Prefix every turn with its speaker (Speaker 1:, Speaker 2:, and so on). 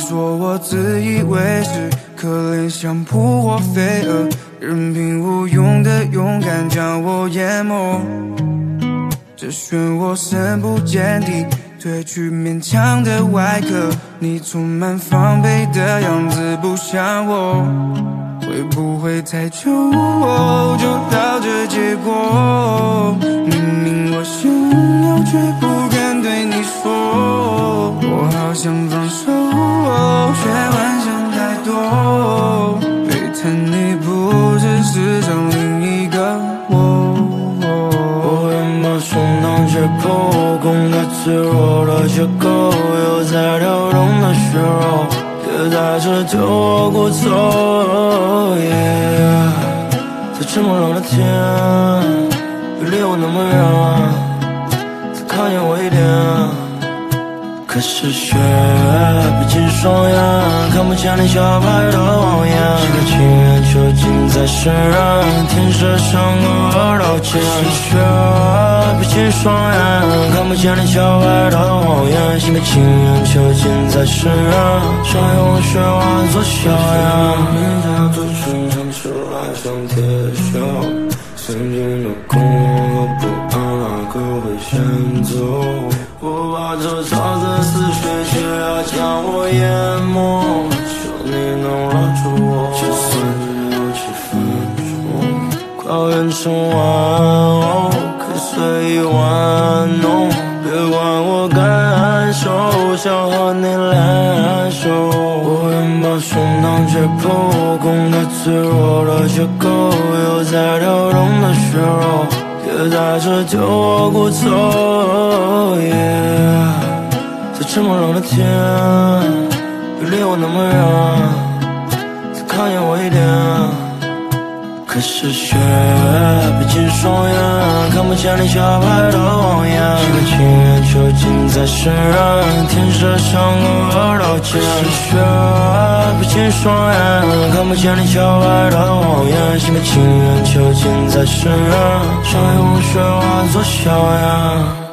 Speaker 1: 说我自以为是，可怜像扑火飞蛾，任凭无用的勇敢将我淹没。这漩涡深不见底，褪去勉强的外壳，你充满防备的样子不像我。会不会太久就到这结果？明明我想要，却不敢对你说。我好想放手，却幻想太多。背叛你不是世上另一个我。
Speaker 2: 我愿把胸膛解剖，攻打脆弱的结构，有在跳动的血肉，别在这丢我骨头。在这么冷的天，别离我那么远，再靠近我一点。可是雪逼近双眼，看不见你小白的谎言。心甘情愿囚禁在身上，天使像个刀剑。可是雪逼近双眼，看不见你小白的谎言。心甘情愿囚禁在身上，想用雪化作硝烟。你家做成长起来像铁锈，曾经的恐慌和不安，可会先走。我把这潮子似水，却要将我淹没。求你能拉住我，就算只有几分钟，快要变成玩偶，可以随意玩弄。别管我感受，想和你联手。我愿把胸膛解剖，攻打脆弱的结构，有在跳动的血肉，别在这丢我骨头。在这么冷的天，别离我那么远，再靠近我一点。可是雪逼近双眼，看不见你小白的谎言。心甘情愿囚禁在身上，天使像个刀剑。可是雪逼近双眼，看不见你小白的谎言。心甘情愿囚禁在身上，想用雪化作硝烟。